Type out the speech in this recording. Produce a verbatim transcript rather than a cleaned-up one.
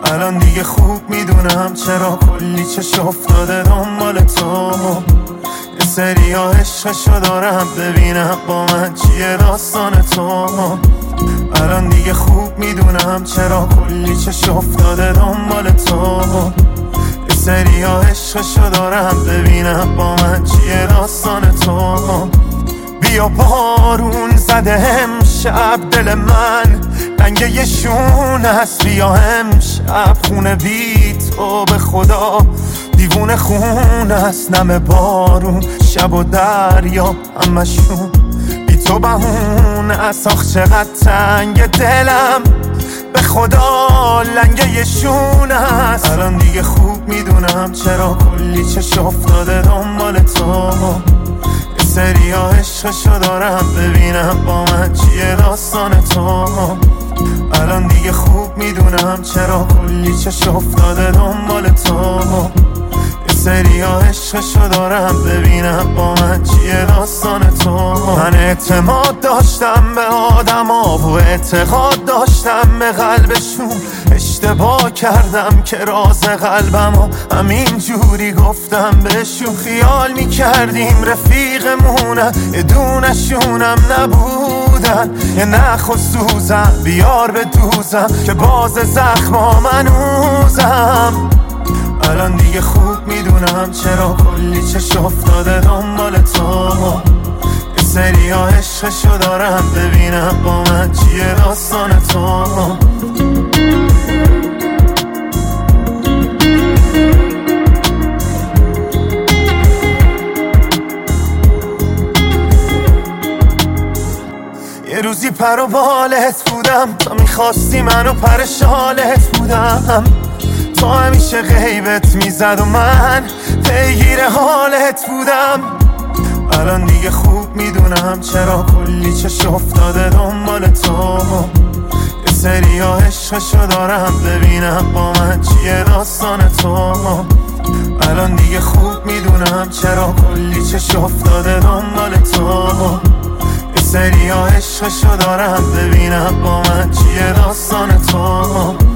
الان دیگه خوب میدونم چرا کلی چش افتاده دنبال تو. یه سری ها عشقشو دارم ببینم با من چیه داستان تو. الان دیگه خوب میدونم چرا کلی چش افتاده دنبال تو. یه سری ها عشقشو دارم ببینم با من چیه داستان تو. بیا بارون زده امشب دل من رنگ یه شون هست، بیا امشب خونه بی تو به خدا دیوونه خون است. نم بارون شب و دریا همشون بی تو بهونه است. آخ چقدر تنگ دلم به خدا لنگه یه شون است. الان دیگه خوب میدونم چرا کلی چش افتاده دنبال تو. یه سری ها عشقشو دارم ببینم با من چیه داستان تو. الان دیگه خوب میدونم چرا کلی چش افتاده دنبال تو. یه سری ها عشقشو دارم ببینم با من چیه داستان تو. من اعتماد داشتم به آدم ها و اعتقاد داشتم به قلبشون. اشتباه کردم که راز قلبم ها همین جوری گفتم بهشون. خیال میکردیم رفیقمونن یه دونشونم نبودن. یه نخ و سوزم بیار به دوزم که باز زخما منوزم. الان دیگه خوب میدونم چرا کلی چش افتاده دنبال تو. یه سری ها عشقشو دارم ببینم با من چیه داستان تو. یه روزی پر و بالت بودم، تا میخواستی منو پر شالت بودم. تو همیشه غیبت میزد و من پیگیر حالت بودم. الان دیگه خوب میدونم چرا کلی چش افتاده دنبال تو. یه سری ها عشقشو دارم ببینم با من چیه داستان تو. الان دیگه خوب میدونم چرا کلی چش افتاده دنبال تو. یه سری ها عشقشو دارم ببینم با من چیه داستان تو.